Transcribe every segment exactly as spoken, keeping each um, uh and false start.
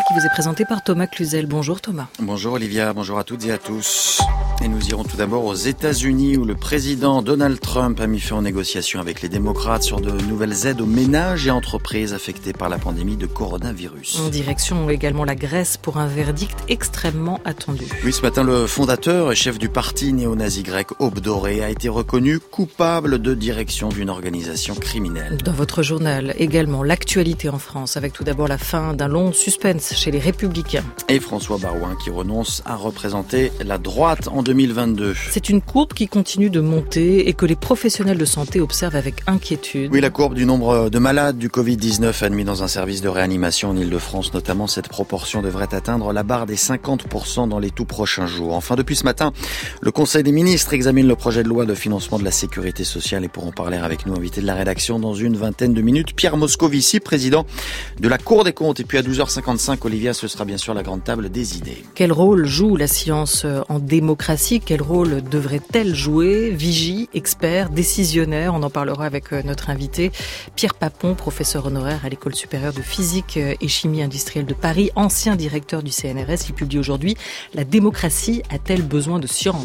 qui vous est présenté par Thomas Cluzel. Bonjour Thomas. Bonjour Olivia, bonjour à toutes et à tous. Et nous irons tout d'abord aux États-Unis où le président Donald Trump a mis fin aux négociations avec les démocrates sur de nouvelles aides aux ménages et entreprises affectées par la pandémie de coronavirus. En direction également la Grèce pour un verdict extrêmement attendu. Oui, ce matin, le fondateur et chef du parti néo-nazi grec Aube Dorée a été reconnu coupable de direction d'une organisation criminelle. Dans votre journal, également l'actualité en France, avec tout d'abord la fin d'un long suspense chez les Républicains. Et François Baroin qui renonce à représenter la droite en deux mille vingt-deux. C'est une courbe qui continue de monter et que les professionnels de santé observent avec inquiétude. Oui, la courbe du nombre de malades du covid dix-neuf admis dans un service de réanimation en Ile-de-France, notamment, cette proportion devrait atteindre la barre des cinquante pour cent dans les tout prochains jours. Enfin, depuis ce matin, le Conseil des ministres examine le projet de loi de financement de la sécurité sociale et pour en parler avec nous, invité de la rédaction dans une vingtaine de minutes, Pierre Moscovici, président de la Cour des comptes. Et puis à douze heures cinquante-cinq, Olivia, ce sera bien sûr la grande table des idées. Quel rôle joue la science en démocratie ? Quel rôle devrait-elle jouer ? Vigie, expert, décisionnaire, on en parlera avec notre invité Pierre Papon, professeur honoraire à l'École supérieure de physique et chimie industrielle de Paris, ancien directeur du C N R S. Il publie aujourd'hui « La démocratie a-t-elle besoin de science ?»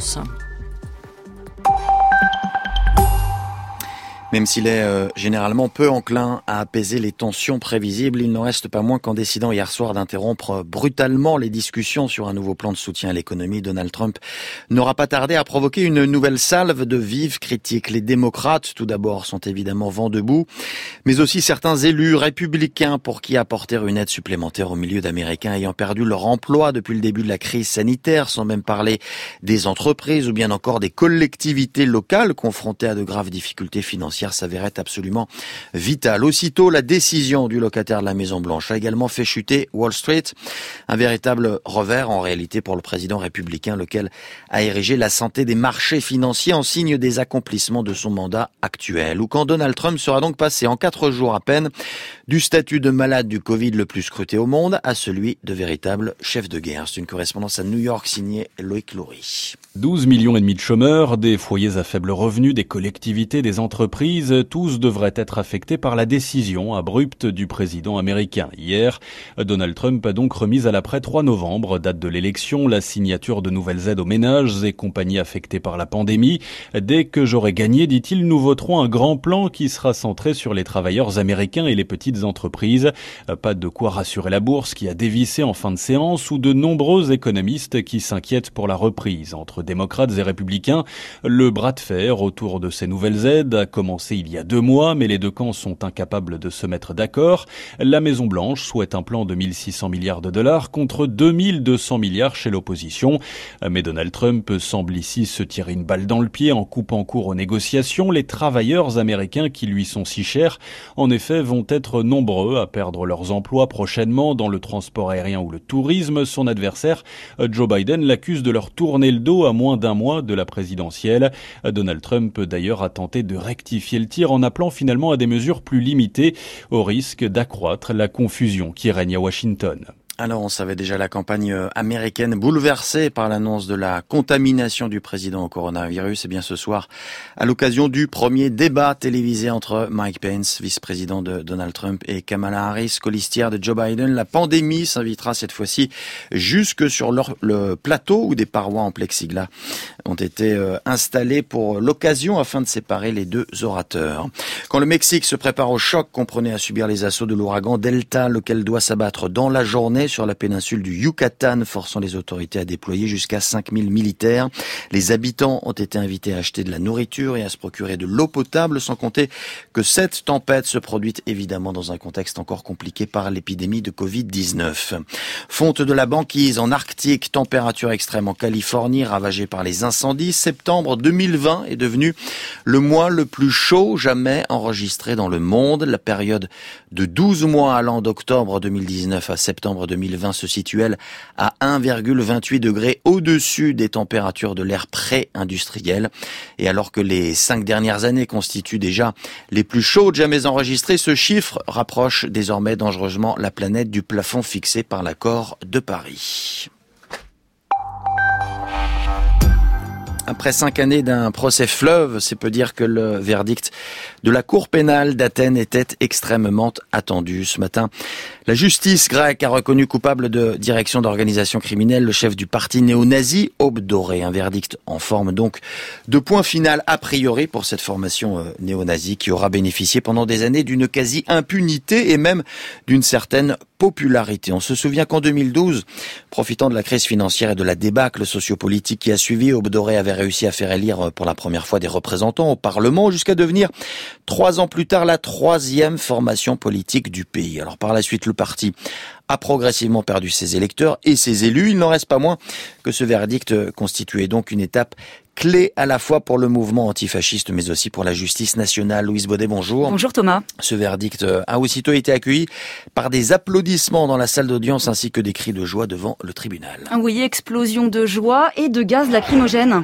Même s'il est euh, généralement peu enclin à apaiser les tensions prévisibles, il n'en reste pas moins qu'en décidant hier soir d'interrompre brutalement les discussions sur un nouveau plan de soutien à l'économie, Donald Trump n'aura pas tardé à provoquer une nouvelle salve de vives critiques. Les démocrates, tout d'abord, sont évidemment vent debout, mais aussi certains élus républicains pour qui apporter une aide supplémentaire au milieu d'Américains ayant perdu leur emploi depuis le début de la crise sanitaire, sans même parler des entreprises ou bien encore des collectivités locales confrontées à de graves difficultés financières, s'avérait absolument vital. Aussitôt, la décision du locataire de la Maison-Blanche a également fait chuter Wall Street. Un véritable revers en réalité pour le président républicain, lequel a érigé la santé des marchés financiers en signe des accomplissements de son mandat actuel. Ou quand Donald Trump sera donc passé en quatre jours à peine du statut de malade du Covid le plus scruté au monde à celui de véritable chef de guerre. C'est une correspondance à New York signée Loïc Loury. douze millions et demi de chômeurs, des foyers à faible revenu, des collectivités, des entreprises, tous devraient être affectés par la décision abrupte du président américain. Hier, Donald Trump a donc remis à l'après-trois novembre, date de l'élection, la signature de nouvelles aides aux ménages et compagnies affectées par la pandémie. Dès que j'aurai gagné, dit-il, nous voterons un grand plan qui sera centré sur les travailleurs américains et les petites entreprises. Pas de quoi rassurer la bourse qui a dévissé en fin de séance ou de nombreux économistes qui s'inquiètent pour la reprise. Entre démocrates et républicains, le bras de fer autour de ces nouvelles aides a commencé il y a deux mois, mais les deux camps sont incapables de se mettre d'accord. La Maison-Blanche souhaite un plan de mille six cents milliards de dollars contre deux mille deux cents milliards chez l'opposition. Mais Donald Trump semble ici se tirer une balle dans le pied en coupant court aux négociations. Les travailleurs américains qui lui sont si chers, en effet, vont être nombreux à perdre leurs emplois prochainement dans le transport aérien ou le tourisme. Son adversaire, Joe Biden, l'accuse de leur tourner le dos à moins d'un mois de la présidentielle. Donald Trump, d'ailleurs, a tenté de rectifier le tir en appelant finalement à des mesures plus limitées au risque d'accroître la confusion qui règne à Washington. Alors, on savait déjà la campagne américaine bouleversée par l'annonce de la contamination du président au coronavirus. Et bien ce soir, à l'occasion du premier débat télévisé entre Mike Pence, vice-président de Donald Trump, et Kamala Harris, colistière de Joe Biden, la pandémie s'invitera cette fois-ci jusque sur leur, le plateau où des parois en plexiglas ont été euh, installées pour l'occasion afin de séparer les deux orateurs. Quand le Mexique se prépare au choc, comprenez à subir les assauts de l'ouragan Delta, lequel doit s'abattre dans la journée sur la péninsule du Yucatan, forçant les autorités à déployer jusqu'à cinq mille militaires. Les habitants ont été invités à acheter de la nourriture et à se procurer de l'eau potable, sans compter que cette tempête se produit évidemment dans un contexte encore compliqué par l'épidémie de covid dix-neuf. Fonte de la banquise en Arctique, température extrême en Californie, ravagée par les incendies. Septembre deux mille vingt est devenu le mois le plus chaud jamais enregistré dans le monde. La période de douze mois allant d'octobre deux mille dix-neuf à septembre deux mille vingt se situe, elle, à un virgule vingt-huit degrés au-dessus des températures de l'ère pré-industrielle. Et alors que les cinq dernières années constituent déjà les plus chaudes jamais enregistrées, ce chiffre rapproche désormais dangereusement la planète du plafond fixé par l'accord de Paris. Après cinq années d'un procès fleuve, c'est peu dire que le verdict de la Cour pénale d'Athènes était extrêmement attendu. Ce matin, la justice grecque a reconnu coupable de direction d'organisation criminelle le chef du parti néo-nazi Aube Dorée. Un verdict en forme donc de point final a priori pour cette formation euh, néo-nazie qui aura bénéficié pendant des années d'une quasi-impunité et même d'une certaine popularité. On se souvient qu'en deux mille douze, profitant de la crise financière et de la débâcle sociopolitique qui a suivi, Aube Dorée avait réussi à faire élire pour la première fois des représentants au Parlement jusqu'à devenir trois ans plus tard la troisième formation politique du pays. Alors par la suite, le parti a progressivement perdu ses électeurs et ses élus. Il n'en reste pas moins que ce verdict constituait donc une étape clé à la fois pour le mouvement antifasciste mais aussi pour la justice nationale. Louise Baudet, bonjour. Bonjour Thomas. Ce verdict a aussitôt été accueilli par des applaudissements dans la salle d'audience ainsi que des cris de joie devant le tribunal. Oui, explosion de joie et de gaz lacrymogène.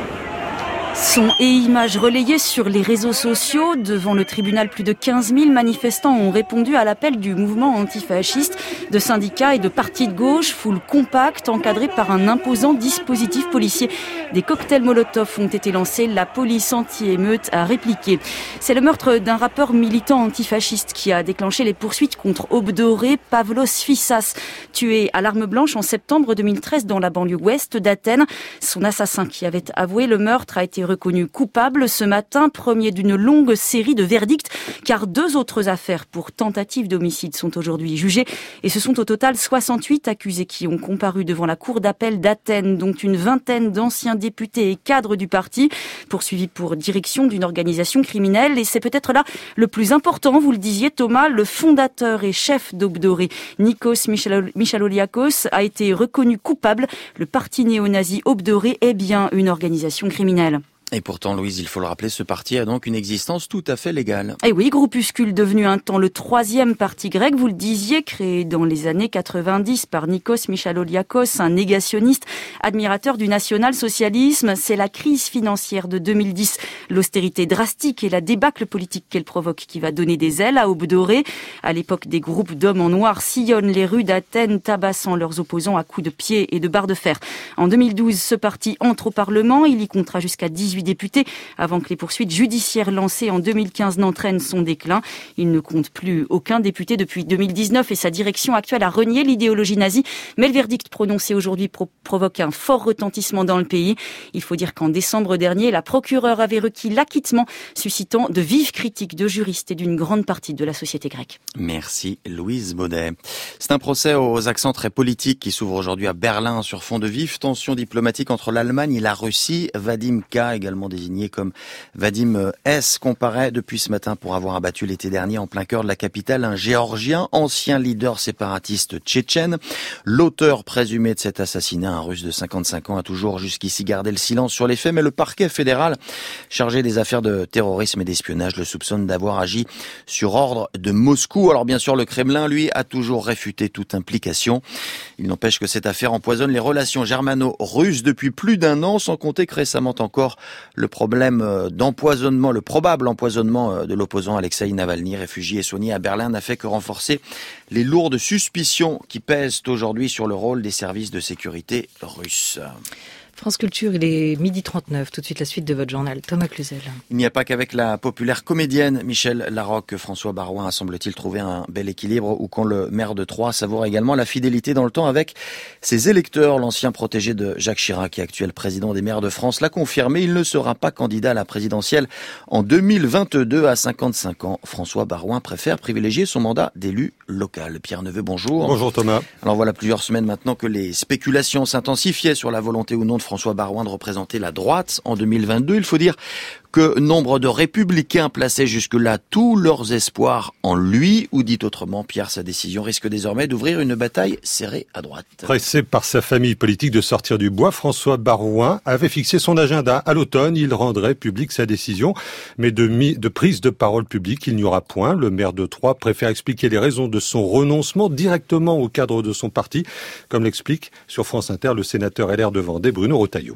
Sons et images relayées sur les réseaux sociaux. Devant le tribunal, plus de quinze mille manifestants ont répondu à l'appel du mouvement antifasciste, de syndicats et de partis de gauche. Foule compacte, encadrée par un imposant dispositif policier. Des cocktails Molotov ont été lancés. La police anti-émeute a répliqué. C'est le meurtre d'un rappeur militant antifasciste qui a déclenché les poursuites contre Aube Dorée, Pavlos Fissas, tué à l'arme blanche en septembre deux mille treize dans la banlieue ouest d'Athènes. Son assassin qui avait avoué le meurtre a été reconnu coupable ce matin, premier d'une longue série de verdicts, car deux autres affaires pour tentative d'homicide sont aujourd'hui jugées. Et ce sont au total soixante-huit accusés qui ont comparu devant la cour d'appel d'Athènes, dont une vingtaine d'anciens députés et cadres du parti, poursuivis pour direction d'une organisation criminelle. Et c'est peut-être là le plus important, vous le disiez Thomas, le fondateur et chef d'Aube Dorée, Nikos Michaloliakos, a été reconnu coupable. Le parti néo-nazi Aube Dorée est bien une organisation criminelle. Et pourtant, Louise, il faut le rappeler, ce parti a donc une existence tout à fait légale. Et oui, groupuscule devenu un temps le troisième parti grec, vous le disiez, créé dans les années quatre-vingt-dix par Nikos Michaloliakos, un négationniste, admirateur du national-socialisme. C'est la crise financière de deux mille dix, l'austérité drastique et la débâcle politique qu'elle provoque qui va donner des ailes à Aube Dorée. À l'époque, des groupes d'hommes en noir sillonnent les rues d'Athènes, tabassant leurs opposants à coups de pied et de barres de fer. En deux mille douze, ce parti entre au Parlement. Il y comptera jusqu'à dix-huit députés avant que les poursuites judiciaires lancées en deux mille quinze n'entraînent son déclin. Il ne compte plus aucun député depuis deux mille dix-neuf et sa direction actuelle a renié l'idéologie nazie. Mais le verdict prononcé aujourd'hui pro- provoque un fort retentissement dans le pays. Il faut dire qu'en décembre dernier, la procureure avait requis l'acquittement, suscitant de vives critiques de juristes et d'une grande partie de la société grecque. Merci Louise Baudet. C'est un procès aux accents très politiques qui s'ouvre aujourd'hui à Berlin sur fond de vives tensions diplomatiques entre l'Allemagne et la Russie. Vadim K, également désigné comme Vadim S, comparaît depuis ce matin pour avoir abattu l'été dernier en plein cœur de la capitale un Géorgien, ancien leader séparatiste tchétchène. L'auteur présumé de cet assassinat, un Russe de cinquante-cinq ans, a toujours jusqu'ici gardé le silence sur les faits, mais le parquet fédéral chargé des affaires de terrorisme et d'espionnage le soupçonne d'avoir agi sur ordre de Moscou. Alors bien sûr, le Kremlin, lui, a toujours réfuté toute implication. Il n'empêche que cette affaire empoisonne les relations germano-russes depuis plus d'un an, sans compter que récemment encore le problème d'empoisonnement, le probable empoisonnement de l'opposant Alexeï Navalny, réfugié et soigné à Berlin, n'a fait que renforcer les lourdes suspicions qui pèsent aujourd'hui sur le rôle des services de sécurité russes. France Culture, il est midi trente-neuf. Tout de suite, la suite de votre journal. Thomas Cluzel. Il n'y a pas qu'avec la populaire comédienne Michel Larocque que François Baroin a, semble-t-il, trouvé un bel équilibre, ou quand le maire de Troyes savoure également la fidélité dans le temps avec ses électeurs. L'ancien protégé de Jacques Chirac, qui est actuel président des maires de France, l'a confirmé. Il ne sera pas candidat à la présidentielle en deux mille vingt-deux. À cinquante-cinq ans, François Baroin préfère privilégier son mandat d'élu local. Pierre Neveu, bonjour. Bonjour Thomas. Alors voilà plusieurs semaines maintenant que les spéculations s'intensifiaient sur la volonté ou non de François Baroin de représenter la droite en deux mille vingt-deux. Il faut dire que nombre de républicains plaçaient jusque-là tous leurs espoirs en lui, ou dit autrement, Pierre, sa décision risque désormais d'ouvrir une bataille serrée à droite. Pressé par sa famille politique de sortir du bois, François Baroin avait fixé son agenda. À l'automne, il rendrait publique sa décision, mais de, mi- de prise de parole publique, il n'y aura point. Le maire de Troyes préfère expliquer les raisons de son renoncement directement au cadre de son parti, comme l'explique sur France Inter le sénateur L R de Vendée, Bruno Retailleau.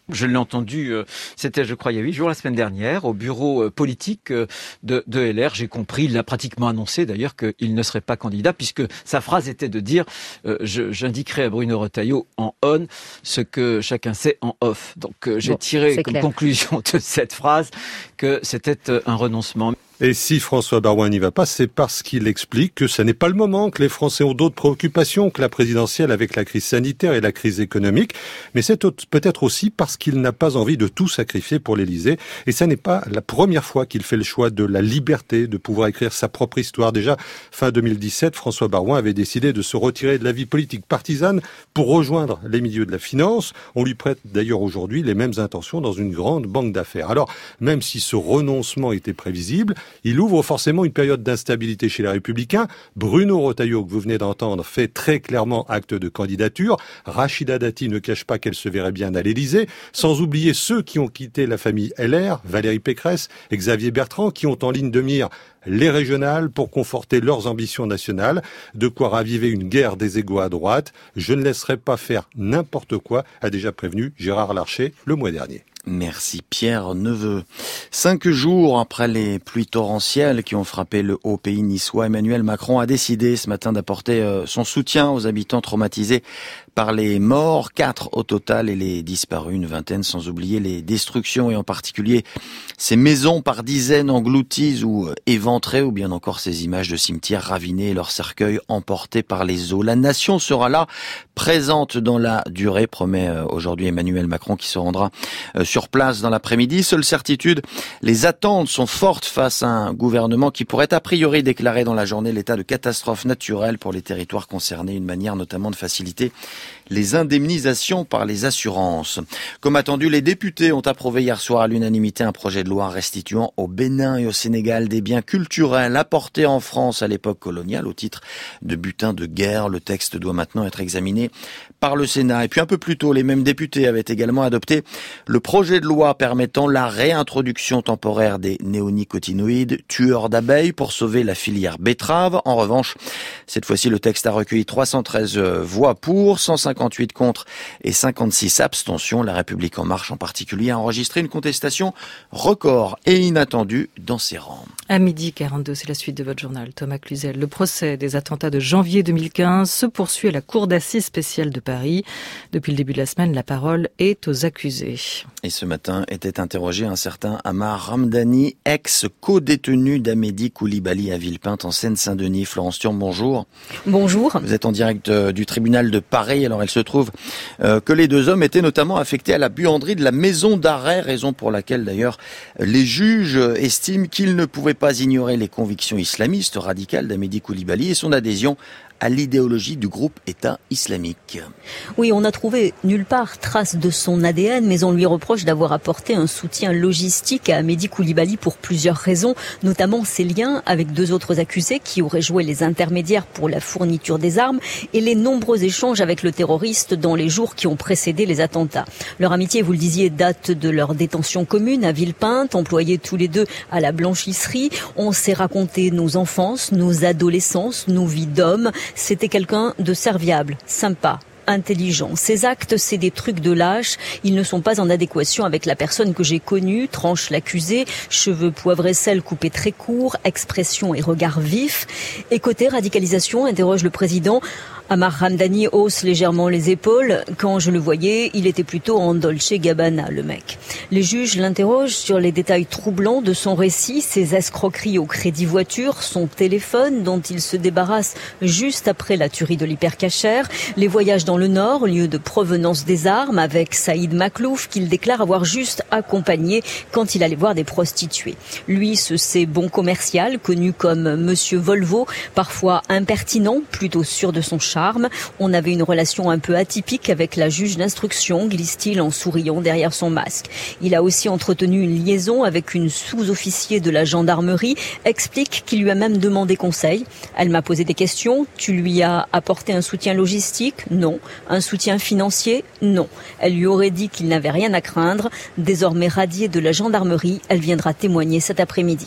Je l'ai entendu, euh, c'était je crois il y a huit jours la semaine dernière, au bureau euh, politique euh, de, de L R. J'ai compris, il a pratiquement annoncé d'ailleurs qu'il ne serait pas candidat, puisque sa phrase était de dire euh, je, j'indiquerai à Bruno Retailleau en on ce que chacun sait en off. Donc euh, j'ai bon, tiré comme clair. conclusion de cette phrase que c'était euh, un renoncement. Et si François Baroin n'y va pas, c'est parce qu'il explique que ce n'est pas le moment, que les Français ont d'autres préoccupations que la présidentielle avec la crise sanitaire et la crise économique. Mais c'est peut-être aussi parce qu'il n'a pas envie de tout sacrifier pour l'Élysée. Et ça n'est pas la première fois qu'il fait le choix de la liberté, de pouvoir écrire sa propre histoire. Déjà, fin deux mille dix-sept, François Baroin avait décidé de se retirer de la vie politique partisane pour rejoindre les milieux de la finance. On lui prête d'ailleurs aujourd'hui les mêmes intentions dans une grande banque d'affaires. Alors, même si ce renoncement était prévisible, il ouvre forcément une période d'instabilité chez les Républicains. Bruno Retailleau, que vous venez d'entendre, fait très clairement acte de candidature. Rachida Dati ne cache pas qu'elle se verrait bien à l'Élysée. Sans oublier ceux qui ont quitté la famille L R, Valérie Pécresse et Xavier Bertrand, qui ont en ligne de mire les régionales pour conforter leurs ambitions nationales. De quoi raviver une guerre des égos à droite. Je ne laisserai pas faire n'importe quoi, a déjà prévenu Gérard Larcher le mois dernier. Merci Pierre Neveu. Cinq jours après les pluies torrentielles qui ont frappé le haut pays niçois, Emmanuel Macron a décidé ce matin d'apporter son soutien aux habitants traumatisés par les morts, quatre au total, et les disparus, une vingtaine, sans oublier les destructions, et en particulier ces maisons par dizaines englouties ou éventrées, ou bien encore ces images de cimetières ravinés et leurs cercueils emportés par les eaux. La nation sera là, présente dans la durée, promet aujourd'hui Emmanuel Macron, qui se rendra sur place dans l'après-midi. Seule certitude, les attentes sont fortes face à un gouvernement qui pourrait a priori déclarer dans la journée l'état de catastrophe naturelle pour les territoires concernés, une manière notamment de faciliter les indemnisations par les assurances. Comme attendu, les députés ont approuvé hier soir à l'unanimité un projet de loi restituant au Bénin et au Sénégal des biens culturels apportés en France à l'époque coloniale au titre de butin de guerre. Le texte doit maintenant être examiné par le Sénat. Et puis un peu plus tôt, les mêmes députés avaient également adopté le projet de loi permettant la réintroduction temporaire des néonicotinoïdes tueurs d'abeilles pour sauver la filière betterave. En revanche, cette fois-ci, le texte a recueilli trois cent treize voix pour, cent cinquante-huit contre et cinquante-six abstentions. La République en marche en particulier a enregistré une contestation record et inattendue dans ses rangs. À midi quarante-deux, c'est la suite de votre journal. Thomas Cluzel. Le procès des attentats de janvier deux mille quinze se poursuit à la Cour d'assises spéciale de Paris. Depuis le début de la semaine, la parole est aux accusés. Et ce matin était interrogé un certain Ammar Ramdani, ex-co-détenu d'Amédi Koulibaly à Villepinte en Seine-Saint-Denis. Florence Thion, bonjour. Bonjour. Vous êtes en direct du tribunal de Paris. Alors il se trouve euh, que les deux hommes étaient notamment affectés à la buanderie de la maison d'arrêt, raison pour laquelle d'ailleurs les juges estiment qu'ils ne pouvaient pas ignorer les convictions islamistes radicales d'Amédi Koulibaly et son adhésion à l'idéologie du groupe État islamique. Oui, on n'a trouvé nulle part trace de son A D N, mais on lui reproche d'avoir apporté un soutien logistique à Amédi Koulibaly pour plusieurs raisons, notamment ses liens avec deux autres accusés qui auraient joué les intermédiaires pour la fourniture des armes et les nombreux échanges avec le terroriste dans les jours qui ont précédé les attentats. Leur amitié, vous le disiez, date de leur détention commune à Villepinte, employés tous les deux à la blanchisserie. On s'est raconté nos enfances, nos adolescences, nos vies d'hommes. C'était quelqu'un de serviable, sympa, intelligent. Ces actes, c'est des trucs de lâche. Ils ne sont pas en adéquation avec la personne que j'ai connue, tranche l'accusé, cheveux poivre et sel coupés très courts, expression et regard vif. Et côté radicalisation, interroge le président. Ammar Ramdani hausse légèrement les épaules. Quand je le voyais, il était plutôt en Dolce Gabbana, le mec. Les juges l'interrogent sur les détails troublants de son récit, ses escroqueries au crédit voiture, son téléphone dont il se débarrasse juste après la tuerie de l'hypercachère, les voyages dans le Nord, lieu de provenance des armes, avec Saïd Maklouf, qu'il déclare avoir juste accompagné quand il allait voir des prostituées. Lui se sait bon commercial, connu comme Monsieur Volvo, parfois impertinent, plutôt sûr de son charme. On avait une relation un peu atypique avec la juge d'instruction, glisse-t-il en souriant derrière son masque. Il a aussi entretenu une liaison avec une sous-officier de la gendarmerie, explique qu'il lui a même demandé conseil. Elle m'a posé des questions. Tu lui as apporté un soutien logistique? Non. Un soutien financier? Non. Elle lui aurait dit qu'il n'avait rien à craindre. Désormais radiée de la gendarmerie, elle viendra témoigner cet après-midi.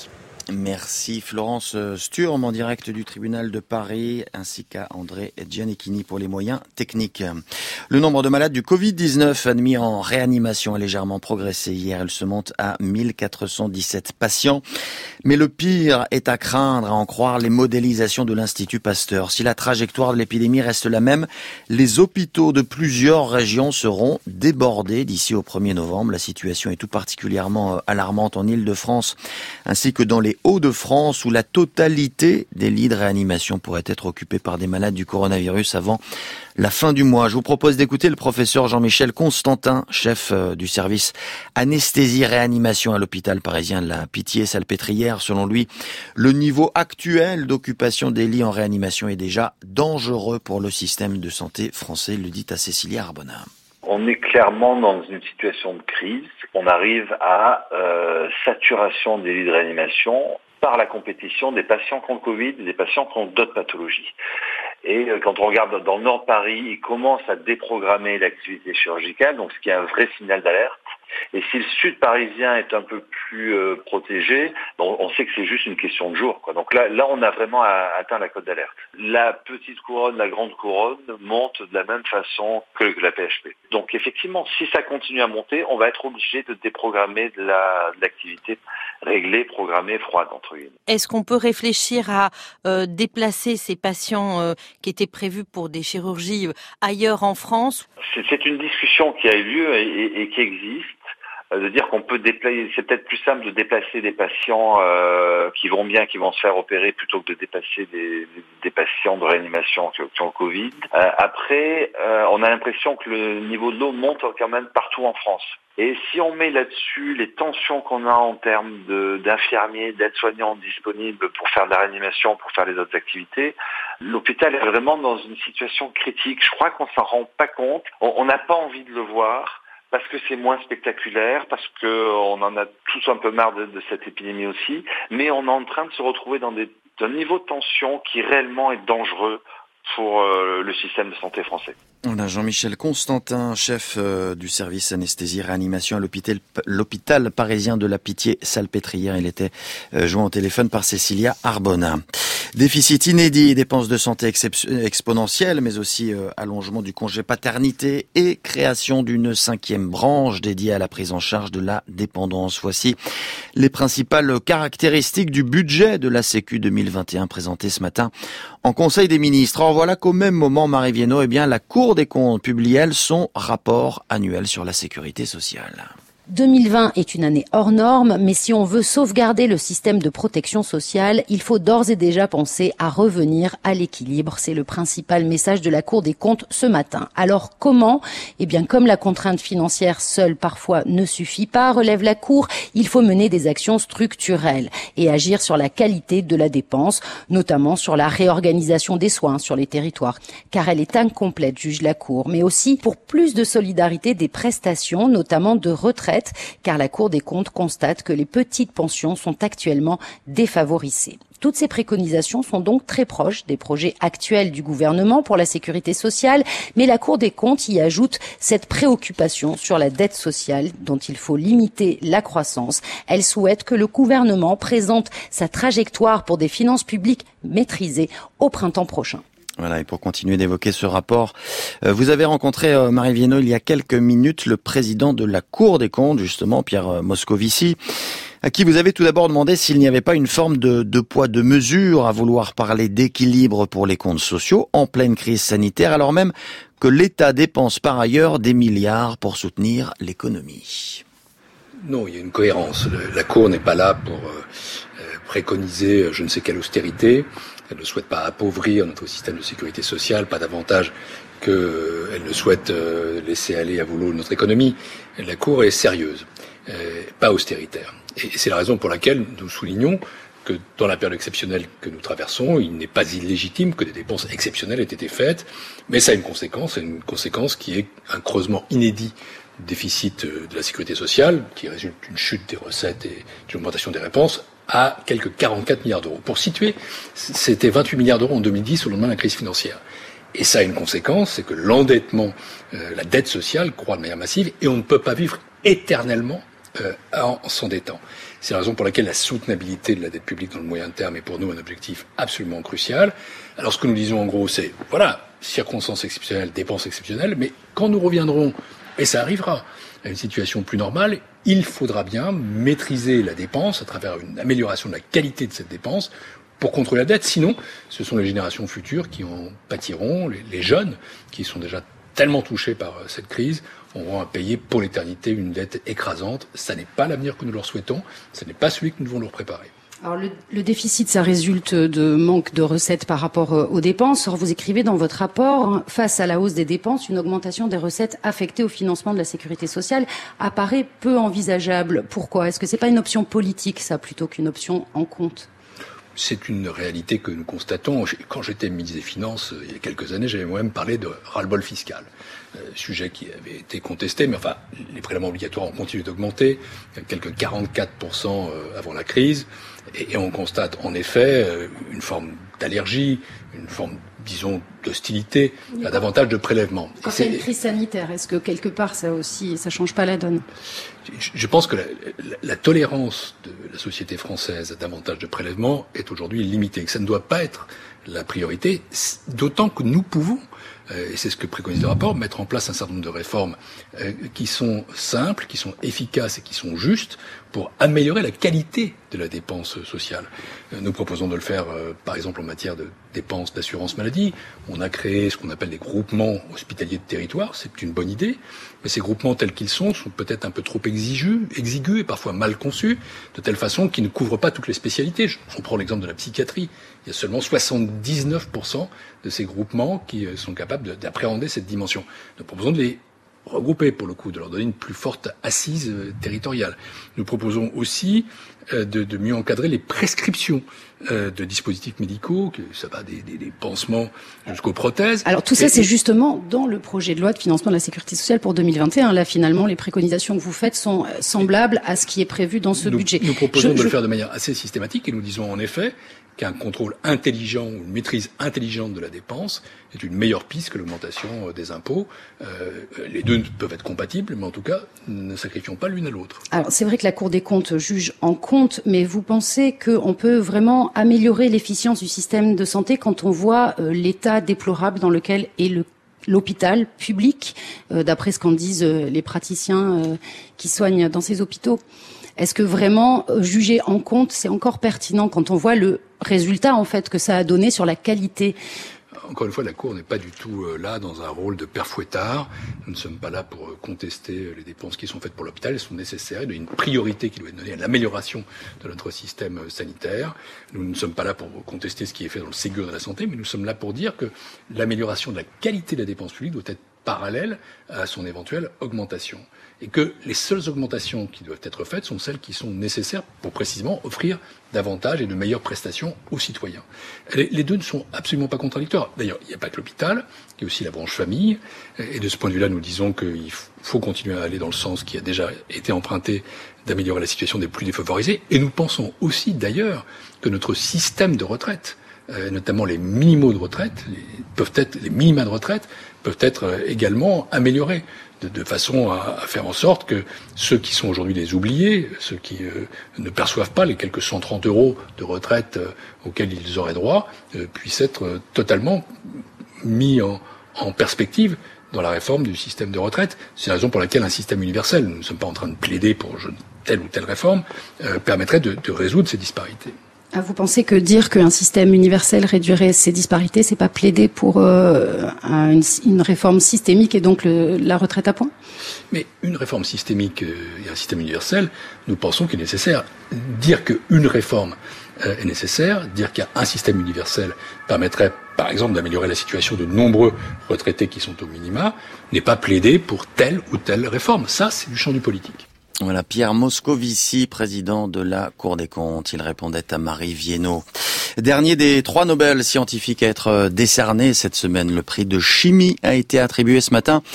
Merci Florence Sturm en direct du tribunal de Paris ainsi qu'à André Gianecchini pour les moyens techniques. Le nombre de malades du covid dix-neuf admis en réanimation a légèrement progressé hier. Elle se monte à mille quatre cent dix-sept patients. Mais le pire est à craindre, à en croire les modélisations de l'Institut Pasteur. Si la trajectoire de l'épidémie reste la même, les hôpitaux de plusieurs régions seront débordés d'ici au premier novembre. La situation est tout particulièrement alarmante en Île-de-France ainsi que dans les Hauts-de-France où la totalité des lits de réanimation pourraient être occupés par des malades du coronavirus avant la fin du mois. Je vous propose d'écouter le professeur Jean-Michel Constantin, chef du service anesthésie-réanimation à l'hôpital parisien de la Pitié-Salpêtrière. Selon lui, le niveau actuel d'occupation des lits en réanimation est déjà dangereux pour le système de santé français, le dit à Cécilia Arbona. On est clairement dans une situation de crise. On arrive à euh, saturation des lits de réanimation par la compétition des patients qui ont le Covid et des patients qui ont d'autres pathologies. Et euh, quand on regarde dans le nord de Paris, ils commencent à déprogrammer l'activité chirurgicale, donc ce qui est un vrai signal d'alerte. Et si le sud parisien est un peu plus euh, protégé, bon, on sait que c'est juste une question de jour, quoi. Donc là, là, on a vraiment atteint la cote d'alerte. La petite couronne, la grande couronne monte de la même façon que la P H P. Donc effectivement, si ça continue à monter, on va être obligé de déprogrammer de, la, de l'activité réglée, programmée, froide, entre guillemets. Est-ce qu'on peut réfléchir à euh, déplacer ces patients euh, qui étaient prévus pour des chirurgies ailleurs en France ? C'est, c'est une discussion qui a eu lieu et, et, et qui existe. De dire qu'on peut déplacer, c'est peut-être plus simple de déplacer des patients euh, qui vont bien, qui vont se faire opérer, plutôt que de déplacer des, des patients de réanimation qui, qui ont le Covid. Euh, après, euh, on a l'impression que le niveau de l'eau monte quand même partout en France. Et si on met là-dessus les tensions qu'on a en termes de, d'infirmiers, d'aides-soignants disponibles pour faire de la réanimation, pour faire les autres activités, l'hôpital est vraiment dans une situation critique. Je crois qu'on s'en rend pas compte. On n'a pas envie de le voir. Parce que c'est moins spectaculaire, parce que on en a tous un peu marre de, de cette épidémie aussi, mais on est en train de se retrouver dans des, un niveau de tension qui réellement est dangereux pour euh, le système de santé français. On a Jean-Michel Constantin, chef euh, du service anesthésie-réanimation à l'hôpital, l'hôpital parisien de la Pitié-Salpêtrière. Il était euh, joint au téléphone par Cécilia Arbona. Déficit inédit, dépenses de santé excep- exponentielles, mais aussi euh, allongement du congé paternité et création d'une cinquième branche dédiée à la prise en charge de la dépendance. Voici les principales caractéristiques du budget de la Sécu deux mille vingt et un présenté ce matin en Conseil des ministres. Or voilà qu'au même moment, Marie Viennot, eh bien, la Cour des comptes publie, elle, son rapport annuel sur la sécurité sociale. deux mille vingt est une année hors norme, mais si on veut sauvegarder le système de protection sociale, il faut d'ores et déjà penser à revenir à l'équilibre. C'est le principal message de la Cour des comptes ce matin. Alors comment ? Eh bien, comme la contrainte financière seule parfois ne suffit pas, relève la Cour, il faut mener des actions structurelles et agir sur la qualité de la dépense, notamment sur la réorganisation des soins sur les territoires, car elle est incomplète, juge la Cour, mais aussi pour plus de solidarité des prestations, notamment de retraite, car la Cour des comptes constate que les petites pensions sont actuellement défavorisées. Toutes ces préconisations sont donc très proches des projets actuels du gouvernement pour la sécurité sociale, mais la Cour des comptes y ajoute cette préoccupation sur la dette sociale dont il faut limiter la croissance. Elle souhaite que le gouvernement présente sa trajectoire pour des finances publiques maîtrisées au printemps prochain. Voilà, et pour continuer d'évoquer ce rapport, vous avez rencontré, Marie Viennot, il y a quelques minutes, le président de la Cour des comptes, justement, Pierre Moscovici, à qui vous avez tout d'abord demandé s'il n'y avait pas une forme de, de poids de mesure à vouloir parler d'équilibre pour les comptes sociaux en pleine crise sanitaire, alors même que l'État dépense par ailleurs des milliards pour soutenir l'économie. Non, il y a une cohérence. La Cour n'est pas là pour euh, préconiser je ne sais quelle austérité. Elle ne souhaite pas appauvrir notre système de sécurité sociale, pas davantage qu'elle euh, ne souhaite euh, laisser aller à volo notre économie. La Cour est sérieuse, euh, pas austéritaire. Et c'est la raison pour laquelle nous soulignons que dans la période exceptionnelle que nous traversons, il n'est pas illégitime que des dépenses exceptionnelles aient été faites, mais ça a une conséquence, une conséquence qui est un creusement inédit du déficit de la sécurité sociale, qui résulte d'une chute des recettes et d'une augmentation des dépenses, à quelques quarante-quatre milliards d'euros. Pour situer, c'était vingt-huit milliards d'euros en deux mille dix au lendemain de la crise financière. Et ça a une conséquence, c'est que l'endettement, euh, la dette sociale croît de manière massive et on ne peut pas vivre éternellement euh, en s'endettant. C'est la raison pour laquelle la soutenabilité de la dette publique dans le moyen terme est pour nous un objectif absolument crucial. Alors ce que nous disons en gros, c'est, voilà, circonstances exceptionnelles, dépenses exceptionnelles, mais quand nous reviendrons, et ça arrivera, à une situation plus normale, il faudra bien maîtriser la dépense à travers une amélioration de la qualité de cette dépense pour contrôler la dette. Sinon, ce sont les générations futures qui en pâtiront, les, les jeunes qui sont déjà tellement touchés par cette crise, auront à payer pour l'éternité une dette écrasante. Ça n'est pas l'avenir que nous leur souhaitons, ce n'est pas celui que nous devons leur préparer. Alors le, le déficit, ça résulte de manque de recettes par rapport aux dépenses. Or, vous écrivez dans votre rapport, face à la hausse des dépenses, une augmentation des recettes affectées au financement de la sécurité sociale apparaît peu envisageable. Pourquoi ? Est-ce que c'est pas une option politique, ça, plutôt qu'une option en compte ? C'est une réalité que nous constatons. Quand j'étais ministre des Finances, il y a quelques années, j'avais moi-même parlé de ras-le-bol fiscal. Euh, sujet qui avait été contesté, mais enfin, les prélèvements obligatoires ont continué d'augmenter, quelques quarante-quatre pour cent avant la crise, et, et on constate en effet une forme d'allergie, une forme, disons, d'hostilité à davantage de prélèvements. Quand il y a une crise sanitaire, est-ce que quelque part ça aussi, ça change pas la donne ? Je, je pense que la, la, la tolérance de la société française à davantage de prélèvements est aujourd'hui limitée, que ça ne doit pas être la priorité, d'autant que nous pouvons, et c'est ce que préconise le rapport, mettre en place un certain nombre de réformes qui sont simples, qui sont efficaces et qui sont justes pour améliorer la qualité de la dépense sociale. Nous proposons de le faire, par exemple, en matière de dépenses d'assurance maladie. On a créé ce qu'on appelle des groupements hospitaliers de territoire. C'est une bonne idée, mais ces groupements tels qu'ils sont sont peut-être un peu trop exigus, exigus et parfois mal conçus, de telle façon qu'ils ne couvrent pas toutes les spécialités. Je prends l'exemple de la psychiatrie. Il y a seulement soixante-dix-neuf pour cent de ces groupements qui sont capables d'appréhender cette dimension. Nous proposons de les regrouper, pour le coup, de leur donner une plus forte assise territoriale. Nous proposons aussi de, de mieux encadrer les prescriptions de dispositifs médicaux, que ça va des, des, des pansements jusqu'aux prothèses. Alors tout ça, et, c'est justement dans le projet de loi de financement de la sécurité sociale pour deux mille vingt et un. Là, finalement, les préconisations que vous faites sont semblables à ce qui est prévu dans ce nous, budget. Nous proposons je, de je... le faire de manière assez systématique et nous disons en effet qu'un contrôle intelligent ou une maîtrise intelligente de la dépense est une meilleure piste que l'augmentation des impôts. Euh, les deux peuvent être compatibles, mais en tout cas, ne sacrifions pas l'une à l'autre. Alors, c'est vrai que la Cour des comptes juge en compte, mais vous pensez qu'on peut vraiment améliorer l'efficience du système de santé quand on voit euh, l'état déplorable dans lequel est le l'hôpital public, euh, d'après ce qu'en disent euh, les praticiens euh, qui soignent dans ces hôpitaux. Est-ce que vraiment euh, juger en compte, c'est encore pertinent quand on voit le résultat en fait que ça a donné sur la qualité? Encore une fois, la Cour n'est pas du tout là dans un rôle de père fouettard. Nous ne sommes pas là pour contester les dépenses qui sont faites pour l'hôpital. Elles sont nécessaires. Il y a une priorité qui doit être donnée à l'amélioration de notre système sanitaire. Nous ne sommes pas là pour contester ce qui est fait dans le Ségur de la santé, mais nous sommes là pour dire que l'amélioration de la qualité de la dépense publique doit être parallèle à son éventuelle augmentation. Et que les seules augmentations qui doivent être faites sont celles qui sont nécessaires pour précisément offrir davantage et de meilleures prestations aux citoyens. Les, les deux ne sont absolument pas contradictoires. D'ailleurs, il n'y a pas que l'hôpital, il y a aussi la branche famille. Et de ce point de vue-là, nous disons qu'il faut continuer à aller dans le sens qui a déjà été emprunté d'améliorer la situation des plus défavorisés. Et nous pensons aussi, d'ailleurs, que notre système de retraite, euh, notamment les minimaux de retraite, les, peuvent être, les minima de retraite, peuvent être euh, également améliorés. De, de façon à, à faire en sorte que ceux qui sont aujourd'hui les oubliés, ceux qui euh, ne perçoivent pas les quelques cent trente euros de retraite euh, auxquels ils auraient droit, euh, puissent être euh, totalement mis en, en perspective dans la réforme du système de retraite. C'est la raison pour laquelle un système universel, nous ne sommes pas en train de plaider pour telle ou telle réforme, euh, permettrait de, de résoudre ces disparités. Ah, vous pensez que dire qu'un système universel réduirait ces disparités, c'est pas plaider pour euh, une, une réforme systémique et donc le, la retraite à points? Mais une réforme systémique euh, et un système universel, nous pensons qu'il est nécessaire. Dire qu'une réforme euh, est nécessaire, dire qu'un système universel permettrait, par exemple, d'améliorer la situation de nombreux retraités qui sont au minima, n'est pas plaider pour telle ou telle réforme. Ça, c'est du champ du politique. Voilà, Pierre Moscovici, président de la Cour des comptes. Il répondait à Marie Viennot. Dernier des trois Nobel scientifiques à être décernés cette semaine. Le prix de chimie a été attribué ce matin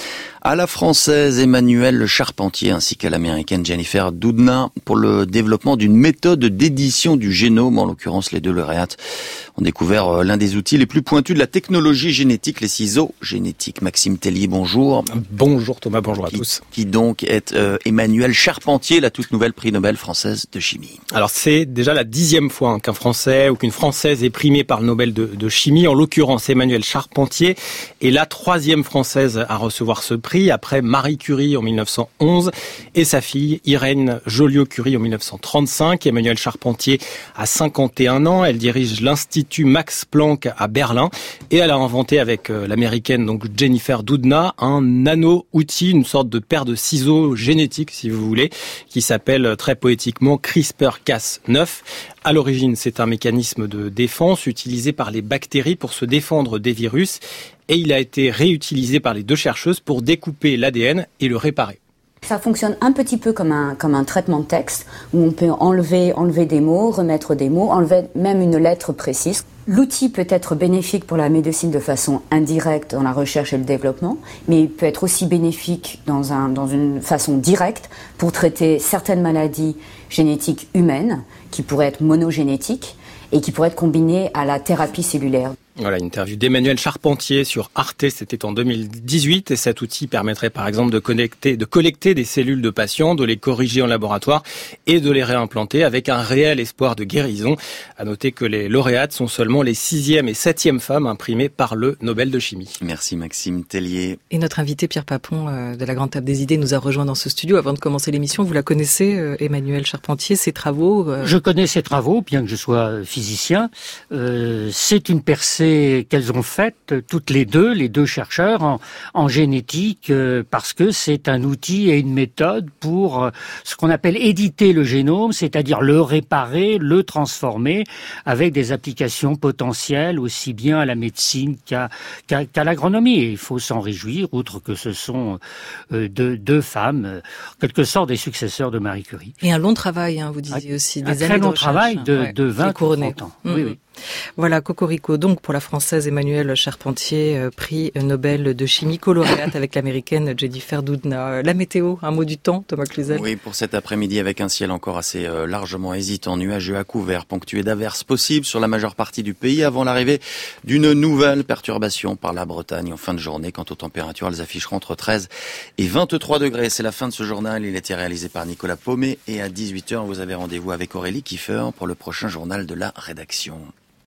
À la française Emmanuelle Charpentier ainsi qu'à l'américaine Jennifer Doudna pour le développement d'une méthode d'édition du génome. En l'occurrence, les deux lauréates ont découvert l'un des outils les plus pointus de la technologie génétique, les ciseaux génétiques. Maxime Tellier, bonjour. Bonjour Thomas, bonjour à qui, tous. Qui donc est euh, Emmanuelle Charpentier, la toute nouvelle prix Nobel française de chimie. Alors c'est déjà la dixième fois hein, qu'un Français ou qu'une Française est primée par le Nobel de, de chimie. En l'occurrence, Emmanuelle Charpentier est la troisième Française à recevoir ce prix, après Marie Curie en mille neuf cent onze et sa fille Irène Joliot-Curie en mille neuf cent trente-cinq. Emmanuelle Charpentier a cinquante et un ans, elle dirige l'Institut Max Planck à Berlin et elle a inventé avec l'américaine donc Jennifer Doudna un nano-outil, une sorte de paire de ciseaux génétiques si vous voulez, qui s'appelle très poétiquement CRISPR Cas neuf. À l'origine, c'est un mécanisme de défense utilisé par les bactéries pour se défendre des virus et il a été réutilisé par les deux chercheuses pour découper l'A D N et le réparer. Ça fonctionne un petit peu comme un, comme un traitement de texte où on peut enlever, enlever des mots, remettre des mots, enlever même une lettre précise. L'outil peut être bénéfique pour la médecine de façon indirecte dans la recherche et le développement, mais il peut être aussi bénéfique dans, un, dans une façon directe pour traiter certaines maladies génétiques humaines qui pourraient être monogénétiques et qui pourraient être combinées à la thérapie cellulaire. Voilà, une interview d'Emmanuelle Charpentier sur Arte, c'était en deux mille dix-huit, et cet outil permettrait par exemple de connecter, de collecter des cellules de patients, de les corriger en laboratoire et de les réimplanter avec un réel espoir de guérison. À noter que les lauréates sont seulement les sixième et septième femmes imprimées par le Nobel de chimie. Merci Maxime Tellier. Et notre invité Pierre Papon euh, de la Grande Table des Idées nous a rejoint dans ce studio. Avant de commencer l'émission, vous la connaissez, euh, Emmanuelle Charpentier, ses travaux euh... Je connais ses travaux, bien que je sois physicien. Euh, c'est une percée qu'elles ont faites toutes les deux, les deux chercheurs en, en génétique, euh, parce que c'est un outil et une méthode pour euh, ce qu'on appelle éditer le génome, c'est-à-dire le réparer, le transformer avec des applications potentielles aussi bien à la médecine qu'à, qu'à, qu'à l'agronomie. Et il faut s'en réjouir, outre que ce sont euh, deux, deux femmes, euh, en quelque sorte des successeurs de Marie Curie. Et un long travail, hein, vous disiez aussi, des un années très long de travail de, ouais, de vingt ou trente ans. Mmh. Oui, oui. Voilà, Cocorico, donc pour la Française Emmanuelle Charpentier, euh, prix Nobel de chimie, co-lauréate avec l'américaine Jennifer Doudna. La météo, un mot du temps, Thomas Cluzel. Oui, pour cet après-midi avec un ciel encore assez euh, largement hésitant, nuageux à couvert, ponctué d'averses possibles sur la majeure partie du pays avant l'arrivée d'une nouvelle perturbation par la Bretagne en fin de journée. Quant aux températures, elles afficheront entre treize et vingt-trois degrés. C'est la fin de ce journal. Il a été réalisé par Nicolas Paumet et à dix-huit heures, vous avez rendez-vous avec Aurélie Kiefer pour le prochain journal de la rédaction.